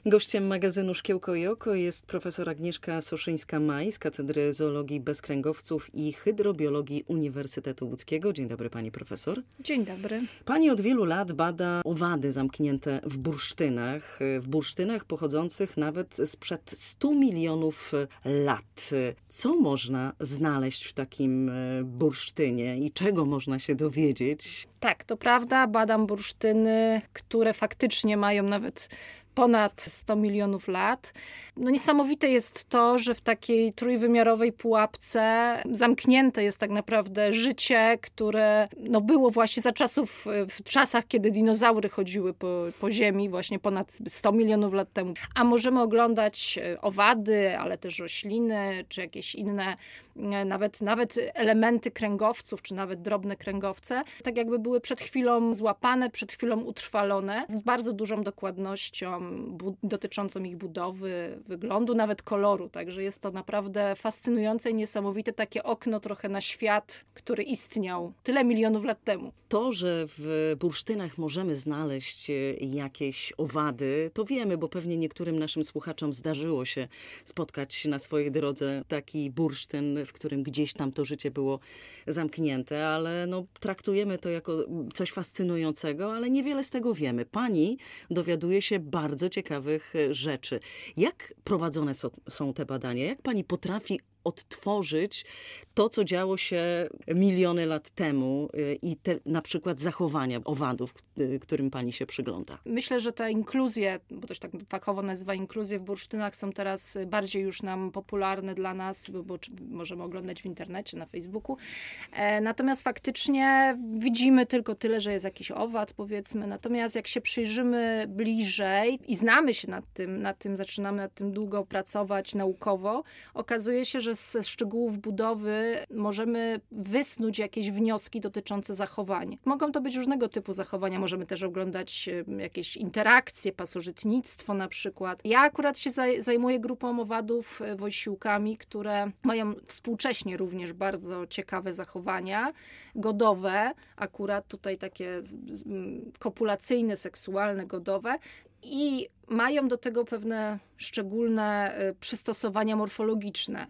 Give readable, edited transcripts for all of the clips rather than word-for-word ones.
Gościem magazynu Szkiełko i Oko jest profesor Agnieszka Soszyńska-Maj z Katedry Zoologii Bezkręgowców i Hydrobiologii Uniwersytetu Łódzkiego. Dzień dobry, pani profesor. Dzień dobry. Pani od wielu lat bada owady zamknięte w bursztynach pochodzących nawet sprzed 100 milionów lat. Co można znaleźć w takim bursztynie i czego można się dowiedzieć? Tak, to prawda. Badam bursztyny, które faktycznie mają nawet ponad 100 milionów lat. No niesamowite jest to, że w takiej trójwymiarowej pułapce zamknięte jest tak naprawdę życie, które było właśnie w czasach, kiedy dinozaury chodziły po ziemi, właśnie ponad 100 milionów lat temu. A możemy oglądać owady, ale też rośliny, czy jakieś inne, nawet elementy kręgowców, czy nawet drobne kręgowce, tak jakby były przed chwilą złapane, przed chwilą utrwalone, z bardzo dużą dokładnością dotyczącą ich budowy, wyglądu, nawet koloru. Także jest to naprawdę fascynujące i niesamowite takie okno trochę na świat, który istniał tyle milionów lat temu. To, że w bursztynach możemy znaleźć jakieś owady, to wiemy, bo pewnie niektórym naszym słuchaczom zdarzyło się spotkać na swojej drodze taki bursztyn, w którym gdzieś tam to życie było zamknięte, ale traktujemy to jako coś fascynującego, ale niewiele z tego wiemy. Pani dowiaduje się bardzo ciekawych rzeczy. Jak prowadzone są te badania? Jak pani potrafi odtworzyć to, co działo się miliony lat temu i te na przykład zachowania owadów, którym pani się przygląda? Myślę, że te inkluzje, bo to się tak fachowo nazywa inkluzje w bursztynach, są teraz bardziej już nam popularne dla nas, bo możemy oglądać w internecie, na Facebooku. Natomiast faktycznie widzimy tylko tyle, że jest jakiś owad, powiedzmy. Natomiast jak się przyjrzymy bliżej i znamy się nad tym, zaczynamy nad tym długo pracować naukowo, okazuje się, że ze szczegółów budowy możemy wysnuć jakieś wnioski dotyczące zachowań. Mogą to być różnego typu zachowania. Możemy też oglądać jakieś interakcje, pasożytnictwo na przykład. Ja akurat się zajmuję grupą owadów, wojsiłkami, które mają współcześnie również bardzo ciekawe zachowania godowe. Akurat tutaj takie kopulacyjne, seksualne, godowe. I mają do tego pewne szczególne przystosowania morfologiczne.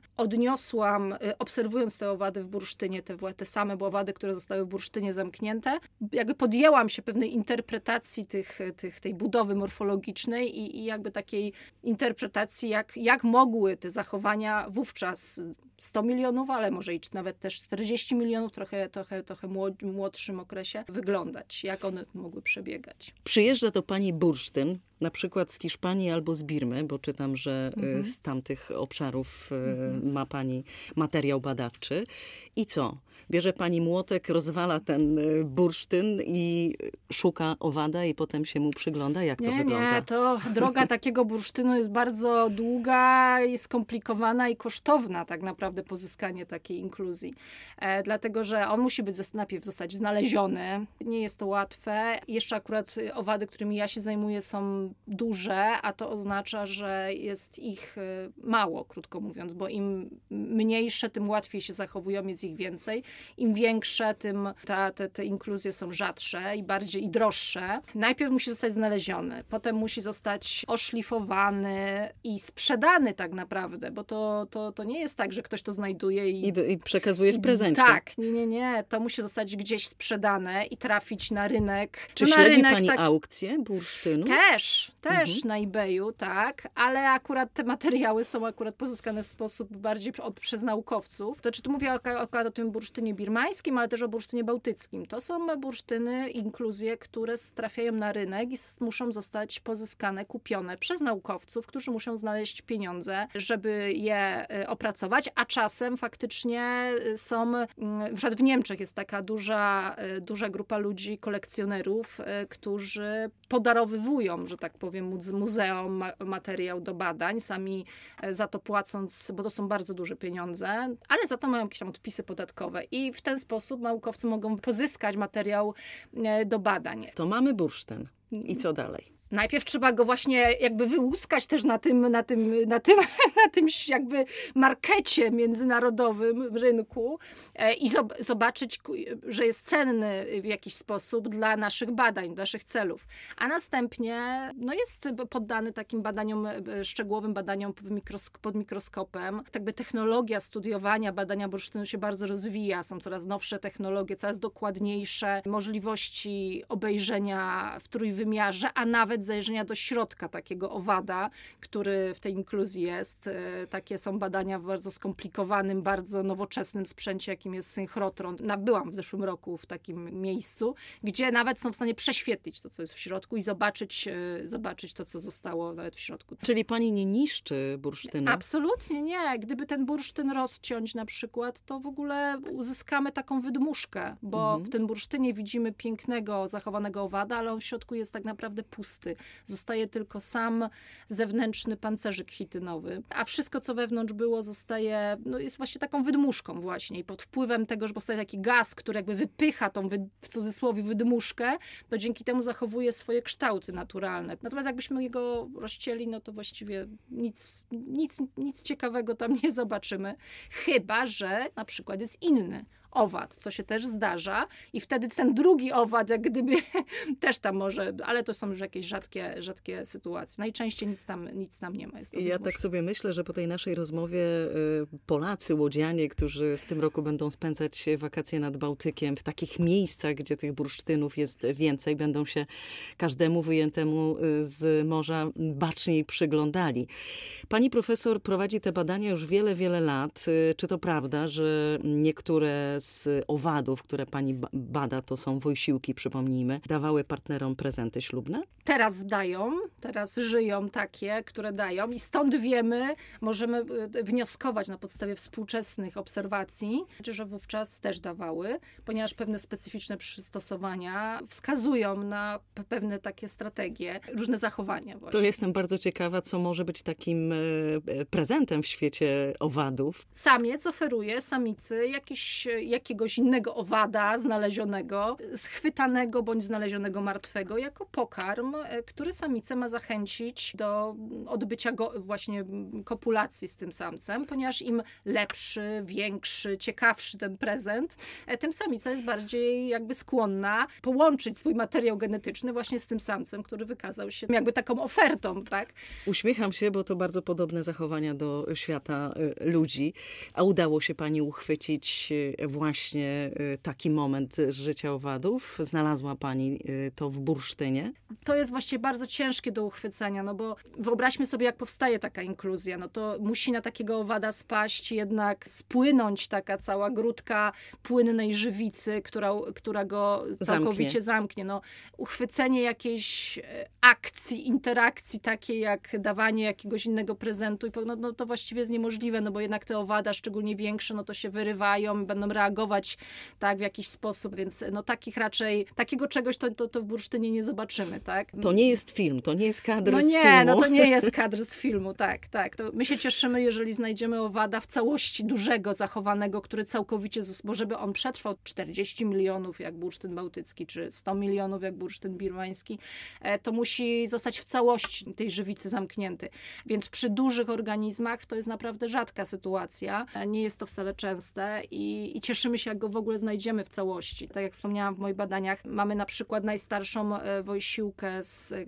Obserwując te owady w bursztynie, te same owady, które zostały w bursztynie zamknięte, jakby podjęłam się pewnej interpretacji tej budowy morfologicznej i jakby takiej interpretacji, jak mogły te zachowania wówczas 100 milionów, ale może i nawet też 40 milionów, trochę młodszym okresie, wyglądać, jak one mogły przebiegać. Przyjeżdża do pani bursztyn, na przykład z Hiszpanii albo z Birmy, bo czytam, że z tamtych obszarów ma pani materiał badawczy. I co? Bierze pani młotek, rozwala ten bursztyn i szuka owada i potem się mu przygląda? Jak to wygląda? Nie, to droga takiego bursztynu jest bardzo długa i skomplikowana i kosztowna tak naprawdę pozyskanie takiej inkluzji. Dlatego, że on musi najpierw zostać znaleziony. Nie jest to łatwe. Jeszcze akurat owady, którymi ja się zajmuję, są duże, a to oznacza, że jest ich mało, krótko mówiąc, bo im mniejsze, tym łatwiej się zachowują, jest ich więcej. Im większe, tym te inkluzje są rzadsze i droższe. Najpierw musi zostać znaleziony, potem musi zostać oszlifowany i sprzedany tak naprawdę, bo to nie jest tak, że ktoś to znajduje i przekazuje w prezencie. Tak, nie. To musi zostać gdzieś sprzedane i trafić na rynek. Czy śledzi pani aukcje bursztynów? Też na eBayu, tak, ale akurat te materiały są pozyskane w sposób bardziej przez naukowców. To tu mówię akurat o tym bursztynie birmańskim, ale też o bursztynie bałtyckim. To są bursztyny, inkluzje, które trafiają na rynek i muszą zostać pozyskane, kupione przez naukowców, którzy muszą znaleźć pieniądze, żeby je opracować, a czasem faktycznie są, na przykład w Niemczech jest taka duża grupa ludzi, kolekcjonerów, którzy podarowywują, że tak powiem, muzeum materiał do badań, sami za to płacąc, bo to są bardzo duże pieniądze, ale za to mają jakieś tam odpisy podatkowe i w ten sposób naukowcy mogą pozyskać materiał do badań. To mamy bursztyn. I co dalej? Najpierw trzeba go właśnie jakby wyłuskać też na tym jakby markecie międzynarodowym rynku i zobaczyć, że jest cenny w jakiś sposób dla naszych badań, dla naszych celów. A następnie jest poddany takim badaniom, szczegółowym badaniom pod mikroskopem. Jakby technologia studiowania, badania bursztynu się bardzo rozwija. Są coraz nowsze technologie, coraz dokładniejsze możliwości obejrzenia w trójwymiarze, a nawet zajrzenia do środka takiego owada, który w tej inkluzji jest. Takie są badania w bardzo skomplikowanym, bardzo nowoczesnym sprzęcie, jakim jest synchrotron. Byłam w zeszłym roku w takim miejscu, gdzie nawet są w stanie prześwietlić to, co jest w środku i zobaczyć to, co zostało nawet w środku. Czyli pani nie niszczy bursztynu? Absolutnie nie. Gdyby ten bursztyn rozciąć na przykład, to w ogóle uzyskamy taką wydmuszkę, bo w tym bursztynie widzimy pięknego, zachowanego owada, ale on w środku jest tak naprawdę pusty. Zostaje tylko sam zewnętrzny pancerzyk chitynowy, a wszystko, co wewnątrz było, zostaje, jest właśnie taką wydmuszką właśnie. I pod wpływem tego, że powstaje taki gaz, który jakby wypycha tą, w cudzysłowie, wydmuszkę, to dzięki temu zachowuje swoje kształty naturalne. Natomiast jakbyśmy jego rozcięli, to właściwie nic ciekawego tam nie zobaczymy. Chyba że na przykład jest inny owad, co się też zdarza i wtedy ten drugi owad jak gdyby też tam może, ale to są już jakieś rzadkie sytuacje. Najczęściej nic tam nie ma. Ja tak sobie myślę, że po tej naszej rozmowie Polacy, łodzianie, którzy w tym roku będą spędzać wakacje nad Bałtykiem w takich miejscach, gdzie tych bursztynów jest więcej, będą się każdemu wyjętemu z morza baczniej przyglądali. Pani profesor prowadzi te badania już wiele, wiele lat. Czy to prawda, że niektóre z owadów, które pani bada, to są wojsiłki, przypomnijmy, dawały partnerom prezenty ślubne? Teraz żyją takie, które dają i stąd możemy wnioskować na podstawie współczesnych obserwacji, że wówczas też dawały, ponieważ pewne specyficzne przystosowania wskazują na pewne takie strategie, różne zachowania właśnie. To jestem bardzo ciekawa, co może być takim prezentem w świecie owadów. Samiec oferuje samicy jakiegoś innego owada znalezionego, schwytanego bądź znalezionego martwego jako pokarm, który samicę ma zachęcić do odbycia właśnie kopulacji z tym samcem, ponieważ im lepszy, większy, ciekawszy ten prezent, tym samica jest bardziej jakby skłonna połączyć swój materiał genetyczny właśnie z tym samcem, który wykazał się jakby taką ofertą, tak? Uśmiecham się, bo to bardzo podobne zachowania do świata ludzi. A udało się pani uchwycić właśnie taki moment z życia owadów? Znalazła pani to w bursztynie? To jest właśnie bardzo ciężkie do uchwycenia, bo wyobraźmy sobie, jak powstaje taka inkluzja. To musi na takiego owada spaść, jednak spłynąć taka cała grudka płynnej żywicy, która go całkowicie zamknie. Uchwycenie jakiejś akcji, interakcji takiej jak dawanie jakiegoś innego prezentu, to właściwie jest niemożliwe, bo jednak te owada, szczególnie większe, to się wyrywają, będą reagować tak w jakiś sposób, więc takiego czegoś to w bursztynie nie zobaczymy, tak? To nie jest film, to nie jest kadr z filmu. To nie jest kadr z filmu, tak. To my się cieszymy, jeżeli znajdziemy owada w całości dużego, zachowanego, który całkowicie, bo żeby on przetrwał 40 milionów jak bursztyn bałtycki, czy 100 milionów jak bursztyn birmański, to musi zostać w całości tej żywicy zamknięty. Więc przy dużych organizmach to jest naprawdę rzadka sytuacja. Nie jest to wcale częste i cieszymy się, jak go w ogóle znajdziemy w całości. Tak jak wspomniałam w moich badaniach, mamy na przykład najstarszą wojsiłkę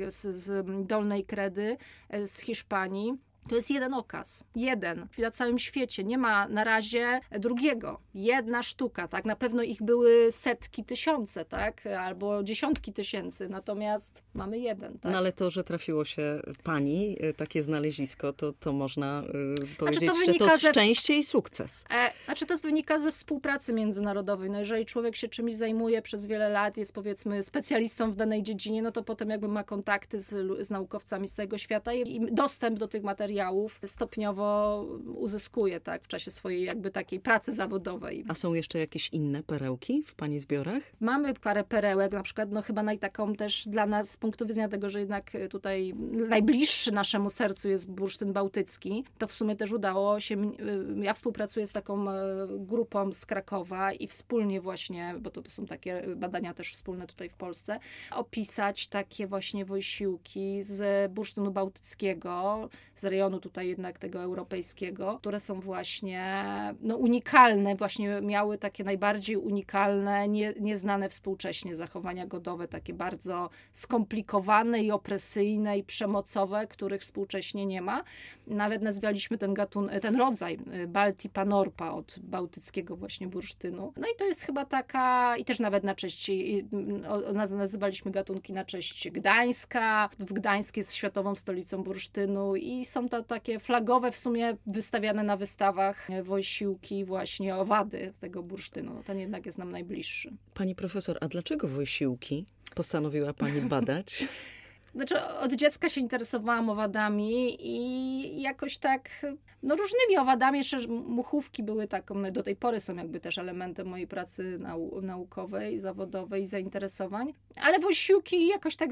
z Dolnej Kredy, z Hiszpanii. To jest jeden okaz. Jeden. Na całym świecie. Nie ma na razie drugiego. Jedna sztuka, tak? Na pewno ich były setki, tysiące, tak? Albo dziesiątki tysięcy. Natomiast mamy jeden, tak? Ale to, że trafiło się pani takie znalezisko, to można powiedzieć, że to szczęście i sukces. To wynika ze współpracy międzynarodowej. Jeżeli człowiek się czymś zajmuje przez wiele lat, jest powiedzmy specjalistą w danej dziedzinie, to potem jakby ma kontakty z naukowcami z całego świata i dostęp do tych materiałów materiałów stopniowo uzyskuje, tak, w czasie swojej jakby takiej pracy zawodowej. A są jeszcze jakieś inne perełki w pani zbiorach? Mamy parę perełek, na przykład no chyba taką też dla nas z punktu widzenia tego, że jednak tutaj najbliższy naszemu sercu jest bursztyn bałtycki, to w sumie też udało się, ja współpracuję z taką grupą z Krakowa i wspólnie właśnie, bo to są takie badania też wspólne tutaj w Polsce, opisać takie właśnie wojsiłki z bursztynu bałtyckiego, z rejonu tutaj jednak tego europejskiego, które są właśnie no, unikalne, właśnie miały takie najbardziej unikalne, nieznane współcześnie zachowania godowe, takie bardzo skomplikowane i opresyjne i przemocowe, których współcześnie nie ma. Nawet nazwaliśmy ten rodzaj Baltipa norpa od bałtyckiego właśnie bursztynu. No i to jest chyba taka, i też nawet na cześć, nazywaliśmy gatunki na cześć Gdańska. W Gdańsk jest światową stolicą bursztynu i są to takie flagowe w sumie wystawiane na wystawach wojsiłki właśnie owady tego bursztynu. No, ten jednak jest nam najbliższy. Pani profesor, a dlaczego wojsiłki postanowiła pani badać? Znaczy, od dziecka się interesowałam owadami i jakoś tak, no różnymi owadami, jeszcze muchówki były taką, no do tej pory są jakby też elementem mojej pracy naukowej, zawodowej, zainteresowań, ale wojsiłki jakoś tak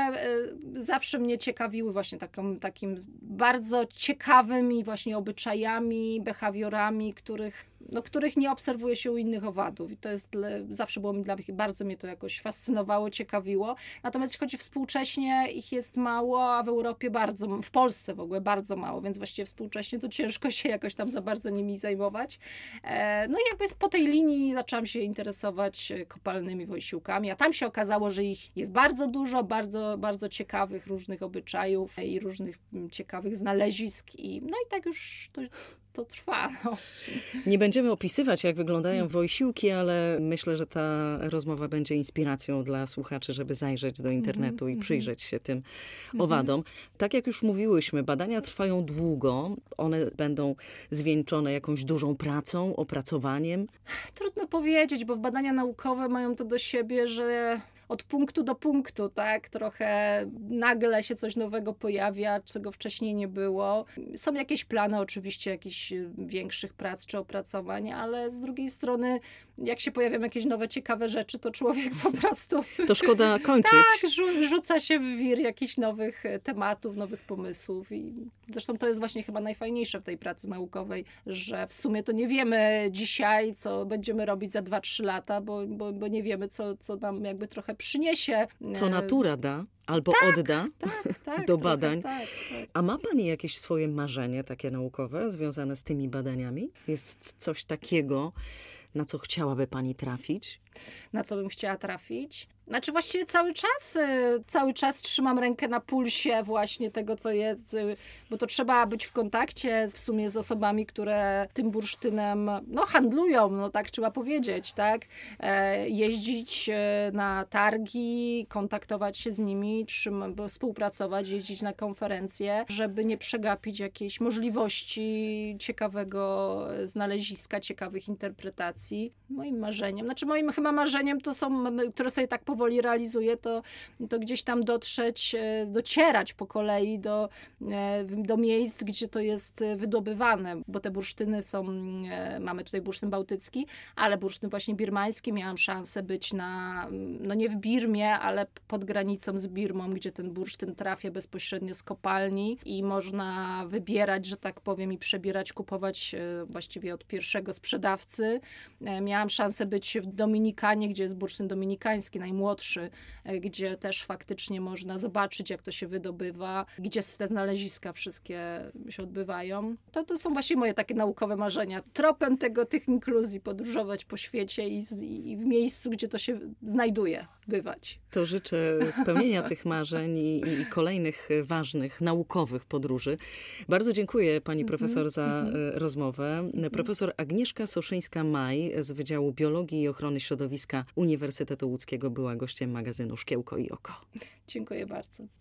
zawsze mnie ciekawiły właśnie takim bardzo ciekawymi właśnie obyczajami, behawiorami, których nie obserwuje się u innych owadów i to jest, zawsze było bardzo mnie to jakoś fascynowało, ciekawiło. Natomiast jeśli chodzi współcześnie, ich jest mało, a w Europie w Polsce w ogóle bardzo mało, więc właściwie współcześnie to ciężko się jakoś tam za bardzo nimi zajmować. No i jakby po tej linii zaczęłam się interesować kopalnymi wojsiłkami, a tam się okazało, że ich jest bardzo dużo, bardzo, bardzo ciekawych różnych obyczajów i różnych ciekawych znalezisk no i tak już to trwa. No. Nie będziemy opisywać, jak wyglądają wojsiłki, ale myślę, że ta rozmowa będzie inspiracją dla słuchaczy, żeby zajrzeć do internetu i przyjrzeć się tym owadom. Tak jak już mówiłyśmy, badania trwają długo. One będą zwieńczone jakąś dużą pracą, opracowaniem. Trudno powiedzieć, bo badania naukowe mają to do siebie, że od punktu do punktu, tak? Trochę nagle się coś nowego pojawia, czego wcześniej nie było. Są jakieś plany oczywiście jakichś większych prac czy opracowań, ale z drugiej strony jak się pojawią jakieś nowe, ciekawe rzeczy, to człowiek po prostu... To szkoda kończyć. Tak, rzuca się w wir jakichś nowych tematów, nowych pomysłów i zresztą to jest właśnie chyba najfajniejsze w tej pracy naukowej, że w sumie to nie wiemy dzisiaj, co będziemy robić za 2-3 lata, bo nie wiemy, co nam jakby trochę przyniesie. Co natura da albo odda do badań. Tak. A ma pani jakieś swoje marzenie takie naukowe związane z tymi badaniami? Jest coś takiego, na co chciałaby pani trafić? Na co bym chciała trafić? Znaczy właściwie cały czas trzymam rękę na pulsie właśnie tego, co jest, bo to trzeba być w kontakcie w sumie z osobami, które tym bursztynem handlują, no tak trzeba powiedzieć, tak? Jeździć na targi, kontaktować się z nimi, współpracować, jeździć na konferencje, żeby nie przegapić jakiejś możliwości ciekawego znaleziska, ciekawych interpretacji. Moim marzeniem, moim chyba marzeniem to są, które sobie tak powoli realizuję, to gdzieś tam docierać po kolei do miejsc, gdzie to jest wydobywane, bo te bursztyny mamy tutaj bursztyn bałtycki, ale bursztyn właśnie birmański. Miałam szansę być nie w Birmie, ale pod granicą z Birmą, gdzie ten bursztyn trafia bezpośrednio z kopalni i można wybierać, że tak powiem, i przebierać, kupować właściwie od pierwszego sprzedawcy. Miałam szansę być w Dominikanie, gdzie jest bursztyn dominikański, najmłodszy, gdzie też faktycznie można zobaczyć, jak to się wydobywa, gdzie te znaleziska wszystkie się odbywają. To są właśnie moje takie naukowe marzenia. Tropem tych inkluzji podróżować po świecie i w miejscu, gdzie to się znajduje, bywać. To życzę spełnienia tych marzeń i kolejnych ważnych, naukowych podróży. Bardzo dziękuję pani profesor za rozmowę. Profesor Agnieszka Soszyńska-Maj z Wydziału Biologii i Ochrony Środowiska Uniwersytetu Łódzkiego była gościem magazynu Szkiełko i Oko. Dziękuję bardzo.